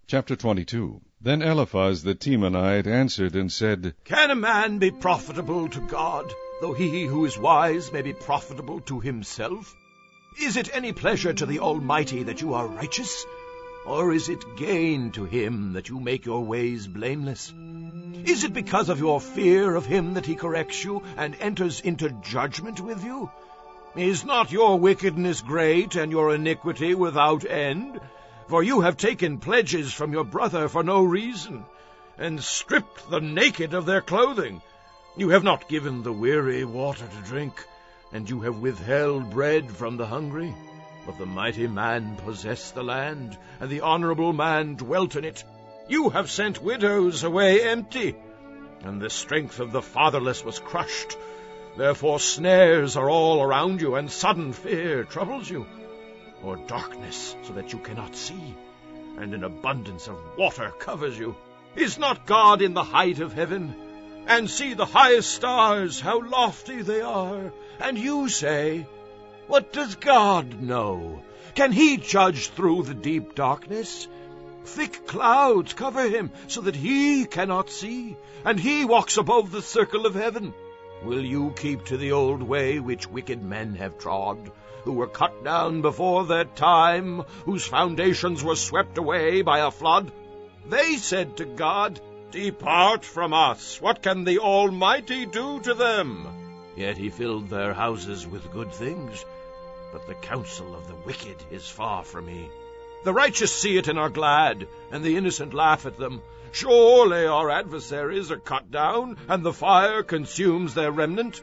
Chapter 22. Then Eliphaz the Temanite answered and said, Can a man be profitable to God, though he who is wise may be profitable to himself? Is it any pleasure to the Almighty that you are righteous? Or is it gain to him that you make your ways blameless? Is it because of your fear of him that he corrects you and enters into judgment with you? Is not your wickedness great and your iniquity without end? For you have taken pledges from your brother for no reason, and stripped the naked of their clothing. You have not given the weary water to drink, and you have withheld bread from the hungry. But the mighty man possessed the land, and the honorable man dwelt in it. You have sent widows away empty, and the strength of the fatherless was crushed. Therefore snares are all around you, and sudden fear troubles you. Or darkness, so that you cannot see, and an abundance of water covers you. Is not God in the height of heaven? And see the highest stars, how lofty they are. And you say, What does God know? Can he judge through the deep darkness? Thick clouds cover him, so that he cannot see, and he walks above the circle of heaven. Will you keep to the old way which wicked men have trod, who were cut down before their time, whose foundations were swept away by a flood? They said to God, Depart from us, what can the Almighty do to them? Yet he filled their houses with good things, but the counsel of the wicked is far from me. The righteous see it and are glad, and the innocent laugh at them. Surely our adversaries are cut down, and the fire consumes their remnant.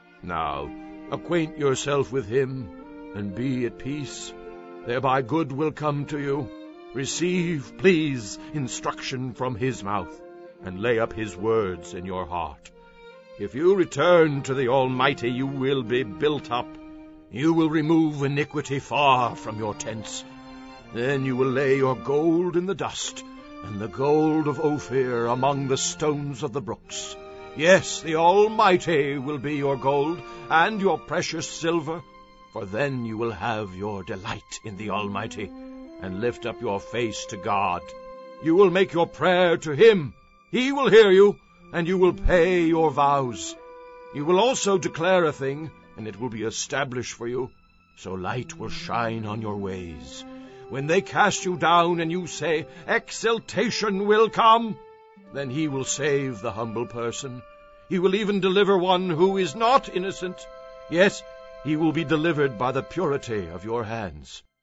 Now acquaint yourself with him, and be at peace. Thereby good will come to you. Receive, please, instruction from his mouth, and lay up his words in your heart. If you return to the Almighty, you will be built up. You will remove iniquity far from your tents. Then you will lay your gold in the dust, and the gold of Ophir among the stones of the brooks. Yes, the Almighty will be your gold, and your precious silver, for then you will have your delight in the Almighty, and lift up your face to God. You will make your prayer to him. He will hear you, and you will pay your vows. You will also declare a thing, and it will be established for you, so light will shine on your ways. When they cast you down and you say, Exaltation will come, then he will save the humble person. He will even deliver one who is not innocent. Yes, he will be delivered by the purity of your hands.